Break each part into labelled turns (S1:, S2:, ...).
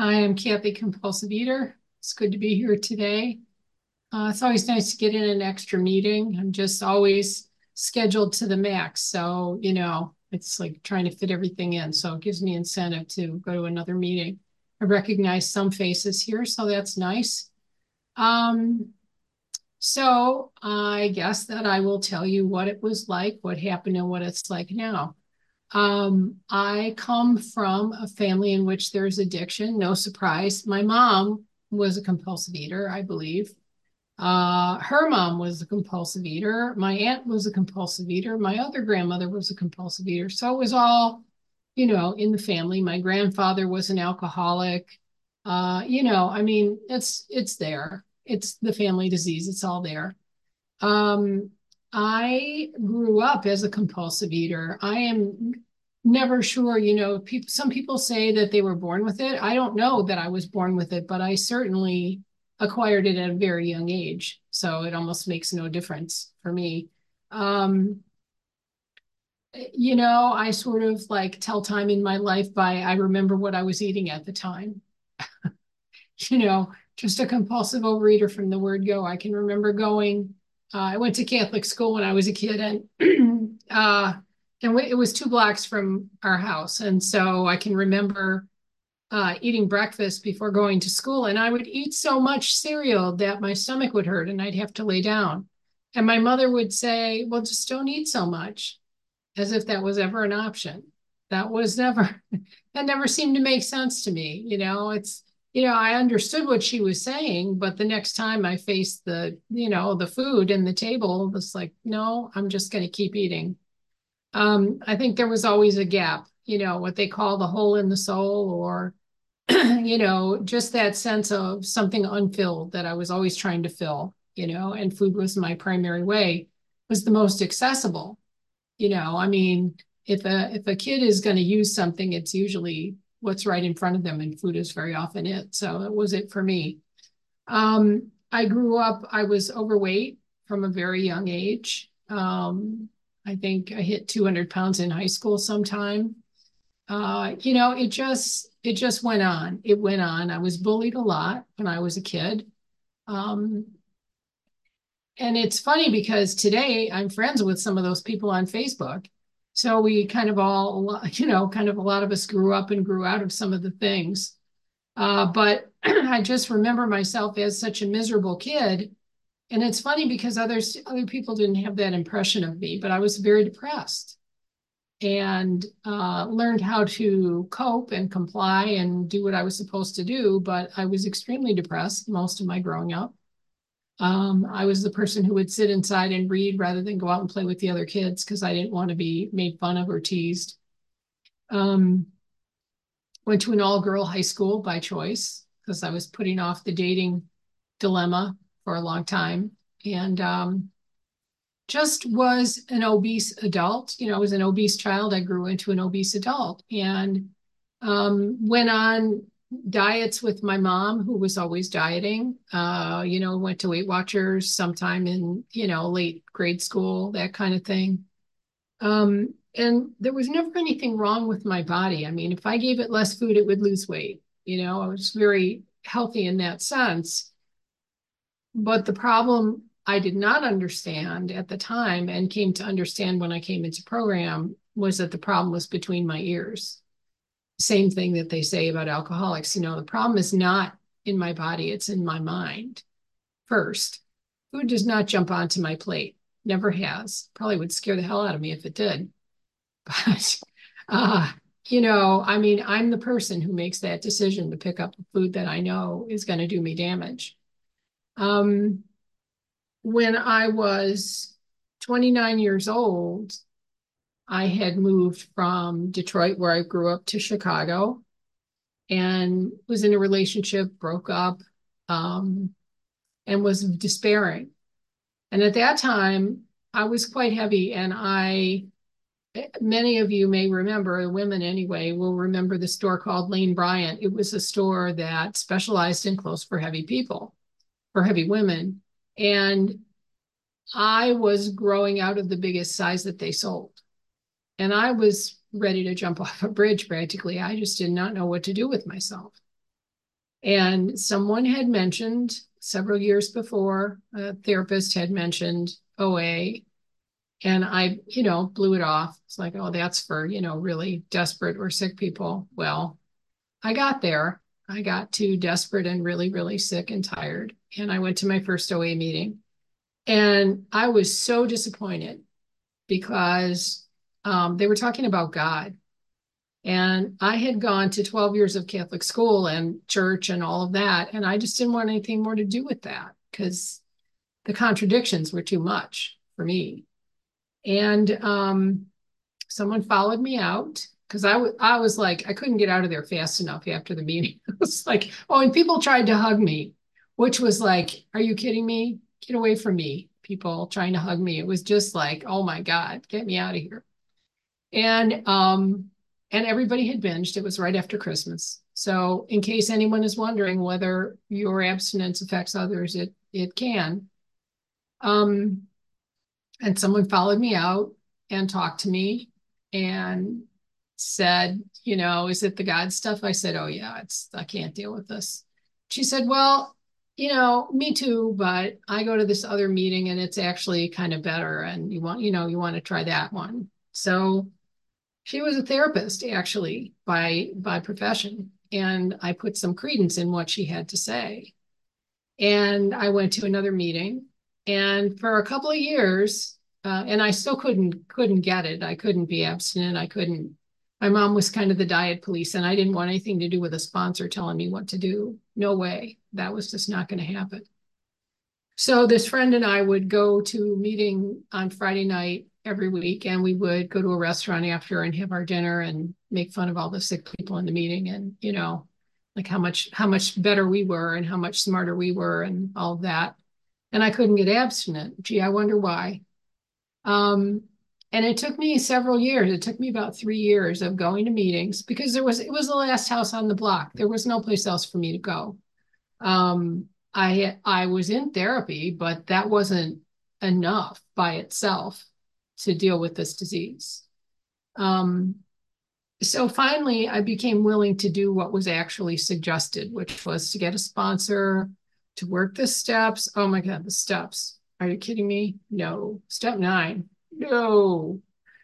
S1: Hi, I'm Kathy, compulsive eater. It's good to be here today. It's always nice to get in an extra meeting. I'm just always scheduled to the max. So, it's like trying to fit everything in. So it gives me incentive to go to another meeting. I recognize some faces here, so that's nice. Um, so I guess that I will tell you what it was like, what happened, and what it's like now. I come from a family in which there's addiction. No surprise. My mom was a compulsive eater, I believe. Her mom was a compulsive eater. My aunt was a compulsive eater. My other grandmother was a compulsive eater. So it was all, in the family. My grandfather was an alcoholic. It's there. It's the family disease. It's all there. Um, I grew up as a compulsive eater. I am never sure, some people say that they were born with it. I don't know that I was born with it, but I certainly acquired it at a very young age. So it almost makes no difference for me. Um, I sort of like tell time in my life by I remember what I was eating at the time. you know, just a compulsive overeater from the word go. I can remember going, I went to Catholic school when I was a kid, and it was 2 blocks from our house. And so I can remember eating breakfast before going to school. And I would eat so much cereal that my stomach would hurt and I'd have to lay down. And my mother would say, well, just don't eat so much, as if that was ever an option. That was never, that never seemed to make sense to me. I understood what she was saying, but the next time I faced the food and the table, it was like, no, I'm just going to keep eating. I think there was always a gap, what they call the hole in the soul, or, just that sense of something unfilled that I was always trying to fill, and food was my primary way, was the most accessible. I mean, if a kid is going to use something, it's usually what's right in front of them, and food is very often it. So that was it for me. I grew up, I was overweight from a very young age. I think I hit 200 pounds in high school sometime. It just went on. It went on. I was bullied a lot when I was a kid. Um, and it's funny because today I'm friends with some of those people on Facebook. So we kind of all, kind of a lot of us grew up and grew out of some of the things. But I just remember myself as such a miserable kid. And it's funny because other people didn't have that impression of me, but I was very depressed and learned how to cope and comply and do what I was supposed to do. But I was extremely depressed most of my growing up. I was the person who would sit inside and read rather than go out and play with the other kids because I didn't want to be made fun of or teased. Um, Went to an all-girl high school by choice because I was putting off the dating dilemma for a long time, and just was an obese adult. I was an obese child. I grew into an obese adult, and went on diets with my mom, who was always dieting. Went to Weight Watchers sometime in, late grade school, that kind of thing. And there was never anything wrong with my body. I mean, if I gave it less food, it would lose weight. I was very healthy in that sense. But the problem I did not understand at the time and came to understand when I came into program was that the problem was between my ears. Same thing that they say about alcoholics. The problem is not in my body, it's in my mind first. Food does not jump onto my plate, never has. Probably would scare the hell out of me if it did. But, I mean, I'm the person who makes that decision to pick up the food that I know is going to do me damage. Um, when I was 29 years old, I had moved from Detroit, where I grew up, to Chicago, and was in a relationship, broke up, um, and was despairing. And at that time, I was quite heavy, and many of you may remember, women anyway, will remember the store called Lane Bryant. It was a store that specialized in clothes for heavy people, for heavy women. And I was growing out of the biggest size that they sold. And I was ready to jump off a bridge practically. I just did not know what to do with myself. And someone had mentioned several years before, a therapist had mentioned OA. And I, blew it off. It's like, oh, that's for, really desperate or sick people. Well, I got there. I got too desperate and really, really sick and tired. And I went to my first OA meeting. And I was so disappointed because they were talking about God. And I had gone to 12 years of Catholic school and church and all of that. And I just didn't want anything more to do with that because the contradictions were too much for me. And someone followed me out because I was like, I couldn't get out of there fast enough after the meeting. It was like, oh, and people tried to hug me, which was like, are you kidding me? Get away from me. People trying to hug me. It was just like, oh my God, get me out of here. And everybody had binged. It was right after Christmas. So in case anyone is wondering whether your abstinence affects others, it can. Um, and someone followed me out and talked to me and said, is it the God stuff? I said, oh yeah, I can't deal with this. She said, well, me too, but I go to this other meeting and it's actually kind of better. And you want to try that one. So she was a therapist actually by profession. And I put some credence in what she had to say. And I went to another meeting. And for a couple of years, and I still couldn't get it. I couldn't be abstinent. I couldn't. My mom was kind of the diet police, and I didn't want anything to do with a sponsor telling me what to do. No way. That was just not going to happen. So this friend and I would go to a meeting on Friday night every week, and we would go to a restaurant after and have our dinner and make fun of all the sick people in the meeting, and like how much better we were and how much smarter we were and all of that. And I couldn't get abstinent. Gee, I wonder why. Um, and it took me several years. It took me about 3 years of going to meetings because it was the last house on the block. There was no place else for me to go. I was in therapy, but that wasn't enough by itself to deal with this disease. Um, so finally, I became willing to do what was actually suggested, which was to get a sponsor, to work the steps. Oh my God, the steps. Are you kidding me? No. Step 9. No.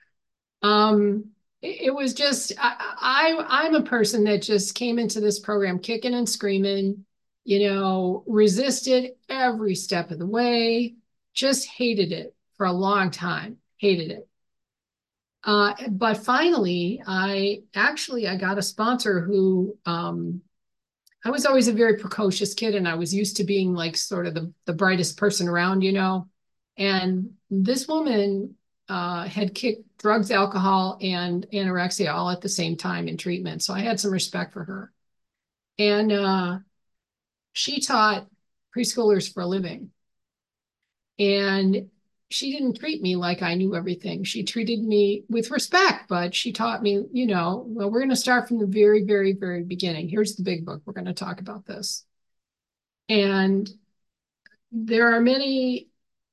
S1: It was just I'm a person that just came into this program kicking and screaming, resisted every step of the way, just hated it for a long time, hated it. But finally, I got a sponsor who I was always a very precocious kid, and I was used to being like sort of the brightest person around. And this woman had kicked drugs, alcohol, and anorexia all at the same time in treatment. So I had some respect for her. And she taught preschoolers for a living. And she didn't treat me like I knew everything. She treated me with respect, but she taught me, well, we're going to start from the very, very, very beginning. Here's the big book. We're going to talk about this. And there are many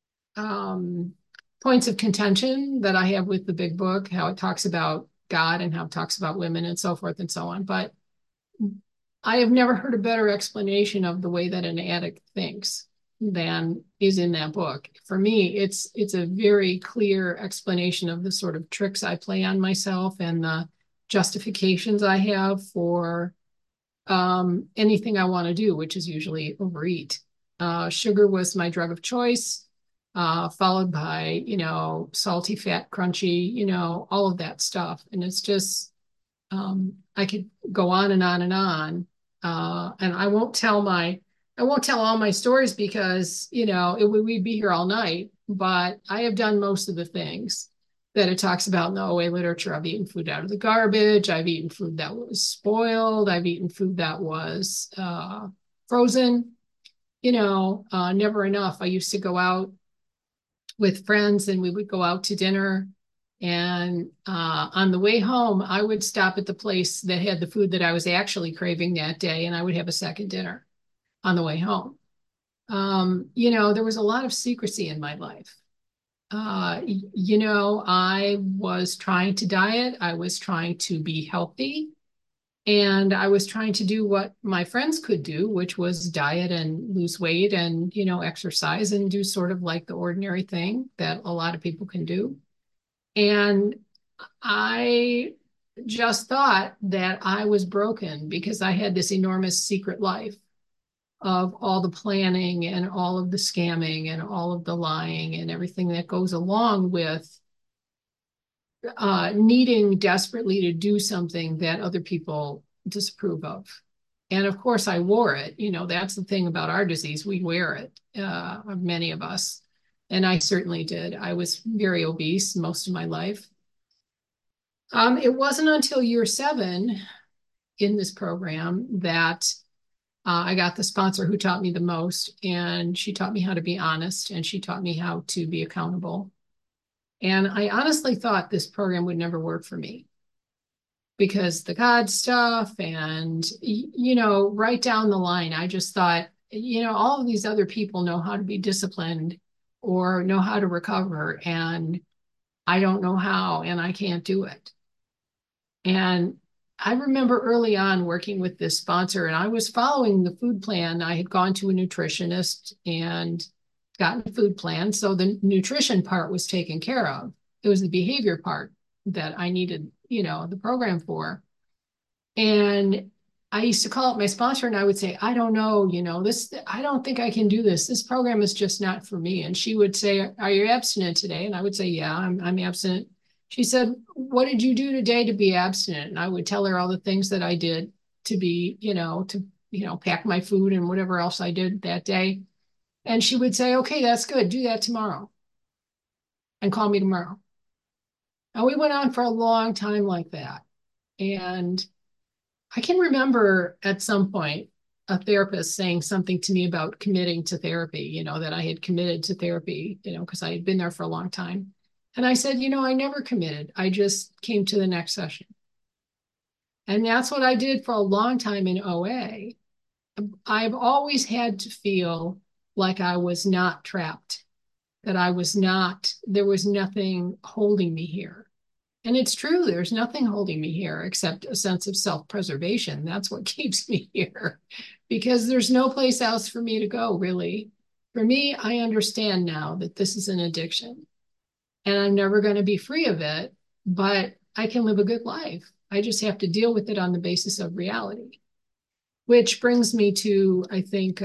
S1: points of contention that I have with the big book, how it talks about God and how it talks about women and so forth and so on. But I have never heard a better explanation of the way that an addict thinks than is in that book. For me, it's a very clear explanation of the sort of tricks I play on myself and the justifications I have for anything I want to do, which is usually overeat. Sugar was my drug of choice, followed by, salty, fat, crunchy, all of that stuff. And it's just, I could go on and on and on. And I won't tell all my stories because, we'd be here all night, but I have done most of the things that it talks about in the OA literature. I've eaten food out of the garbage. I've eaten food that was spoiled. I've eaten food that was frozen, never enough. I used to go out with friends and we would go out to dinner. And on the way home, I would stop at the place that had the food that I was actually craving that day, and I would have a second dinner on the way home. There was a lot of secrecy in my life. I was trying to diet. I was trying to be healthy. And I was trying to do what my friends could do, which was diet and lose weight and, exercise and do sort of like the ordinary thing that a lot of people can do. And I just thought that I was broken because I had this enormous secret life of all the planning and all of the scamming and all of the lying and everything that goes along with needing desperately to do something that other people disapprove of. And of course, I wore it. That's the thing about our disease. We wear it, many of us. And I certainly did. I was very obese most of my life. It wasn't until year 7 in this program that I got the sponsor who taught me the most. And she taught me how to be honest and she taught me how to be accountable. And I honestly thought this program would never work for me because the God stuff and, right down the line, I just thought, all of these other people know how to be disciplined or know how to recover. And I don't know how, and I can't do it. And I remember early on working with this sponsor, and I was following the food plan. I had gone to a nutritionist and gotten a food plan. So the nutrition part was taken care of. It was the behavior part that I needed, the program for. And I used to call up my sponsor and I would say, I don't know, I don't think I can do this. This program is just not for me. And she would say, are you abstinent today? And I would say, yeah, I'm abstinent. She said, what did you do today to be abstinent? And I would tell her all the things that I did to be, pack my food and whatever else I did that day. And she would say, okay, that's good. Do that tomorrow and call me tomorrow. And we went on for a long time like that. And I can remember at some point a therapist saying something to me about committing to therapy, that I had committed to therapy, because I had been there for a long time. And I said, I never committed. I just came to the next session. And that's what I did for a long time in OA. I've always had to feel like I was not trapped, that there was nothing holding me here. And it's true, there's nothing holding me here except a sense of self-preservation. That's what keeps me here because there's no place else for me to go, really. For me, I understand now that this is an addiction and I'm never going to be free of it, but I can live a good life. I just have to deal with it on the basis of reality, which brings me to, I think,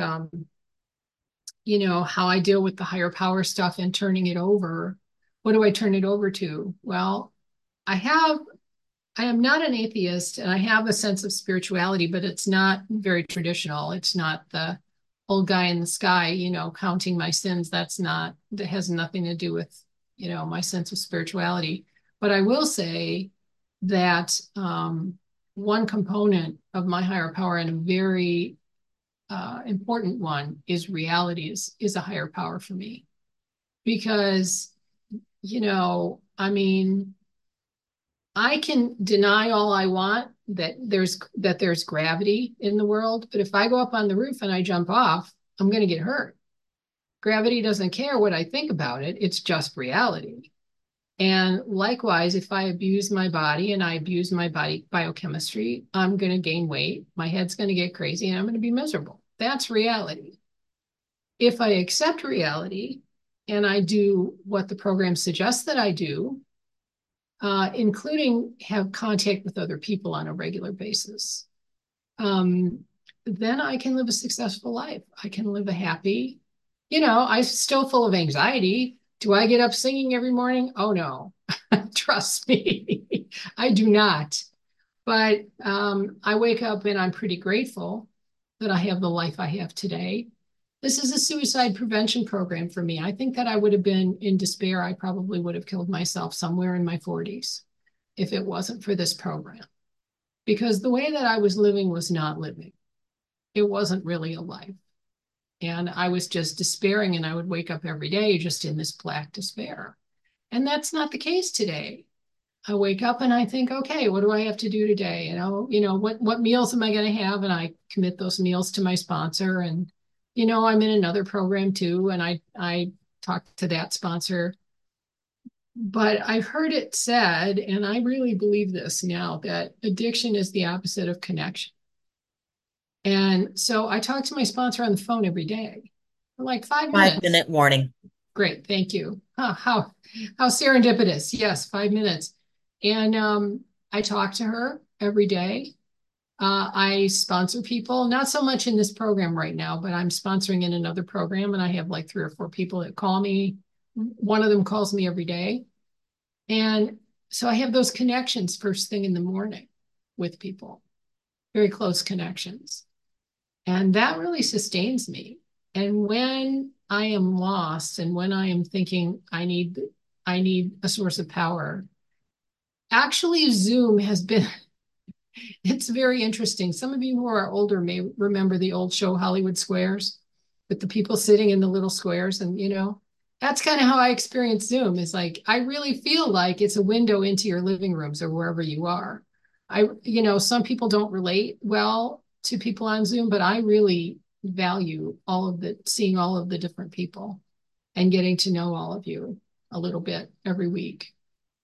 S1: how I deal with the higher power stuff and turning it over. What do I turn it over to? Well, I am not an atheist and I have a sense of spirituality, but it's not very traditional. It's not the old guy in the sky, counting my sins. That has nothing to do with, my sense of spirituality. But I will say that one component of my higher power and a very important one is reality is a higher power for me because, I mean, I can deny all I want that there's gravity in the world, but if I go up on the roof and I jump off, I'm going to get hurt. Gravity doesn't care what I think about it. It's just reality. And likewise, if I abuse my body and I abuse my body biochemistry, I'm going to gain weight. My head's going to get crazy and I'm going to be miserable. That's reality. If I accept reality and I do what the program suggests that I do, including have contact with other people on a regular basis, then I can live a successful life. I can live a happy, I'm still full of anxiety. Do I get up singing every morning? Oh, no, trust me, I do not. But I wake up and I'm pretty grateful that I have the life I have today. This is a suicide prevention program for me. I think that I would have been in despair. I probably would have killed myself somewhere in my 40s if it wasn't for this program. Because the way that I was living was not living. It wasn't really a life. And I was just despairing and I would wake up every day just in this black despair. And that's not the case today. I wake up and I think, okay, what do I have to do today? What meals am I going to have? And I commit those meals to my sponsor. And, I'm in another program too. And I talk to that sponsor But I've heard it said, and I really believe this now, that addiction is the opposite of connection. And so I talk to my sponsor on the phone every day for like 5 minutes.
S2: 5 minute warning.
S1: Great, thank you. How serendipitous. Yes, 5 minutes. And I talk to her every day. I sponsor people, not so much in this program right now, but I'm sponsoring in another program, and I have like 3 or 4 people that call me. One of them calls me every day. And so I have those connections first thing in the morning with people, very close connections. And that really sustains me. And when I am lost and when I am thinking I need a source of power, actually Zoom has been it's very interesting. Some of you who are older may remember the old show Hollywood Squares with the people sitting in the little squares. And, that's kind of how I experience Zoom is like, I really feel like it's a window into your living rooms or wherever you are. Some people don't relate well to people on Zoom, but I really value seeing all of the different people and getting to know all of you a little bit every week.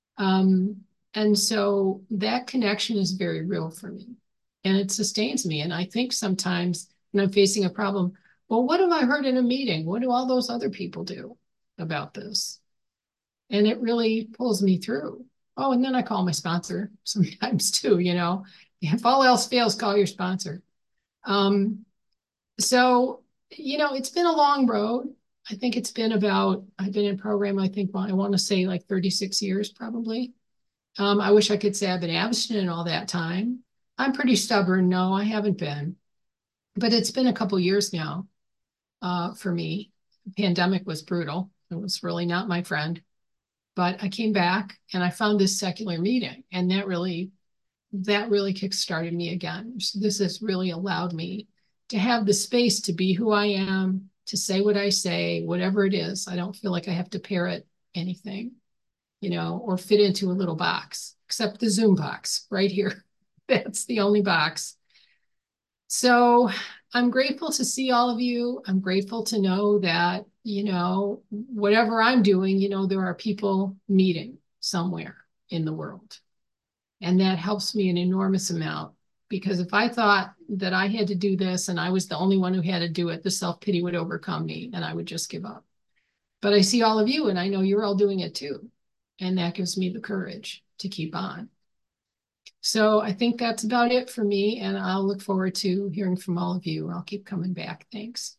S1: Um, and so that connection is very real for me and it sustains me. And I think sometimes when I'm facing a problem, well, what have I heard in a meeting? What do all those other people do about this? And it really pulls me through. Oh, and then I call my sponsor sometimes too, If all else fails, call your sponsor. Um, so, it's been a long road. I think I've been in program, I think, well, I want to say like 36 years probably. I wish I could say I've been abstinent all that time. I'm pretty stubborn. No, I haven't been, but it's been a couple years now for me. The pandemic was brutal. It was really not my friend. But I came back and I found this secular meeting, and that really kickstarted me again. So this has really allowed me to have the space to be who I am, to say what I say, whatever it is. I don't feel like I have to parrot anything, or fit into a little box, except the Zoom box right here. That's the only box. So I'm grateful to see all of you. I'm grateful to know that, whatever I'm doing, there are people meeting somewhere in the world. And that helps me an enormous amount because if I thought that I had to do this and I was the only one who had to do it, the self pity would overcome me and I would just give up. But I see all of you and I know you're all doing it too. And that gives me the courage to keep on. So I think that's about it for me. And I'll look forward to hearing from all of you. I'll keep coming back. Thanks.